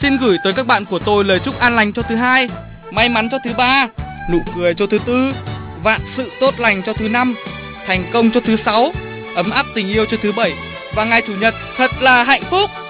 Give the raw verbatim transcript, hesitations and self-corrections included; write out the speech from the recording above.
xin gửi tới các bạn của tôi lời chúc an lành cho thứ hai, may mắn cho thứ ba, nụ cười cho thứ tư, vạn sự tốt lành cho thứ năm, thành công cho thứ sáu, ấm áp tình yêu cho thứ bảy và ngày chủ nhật thật là hạnh phúc.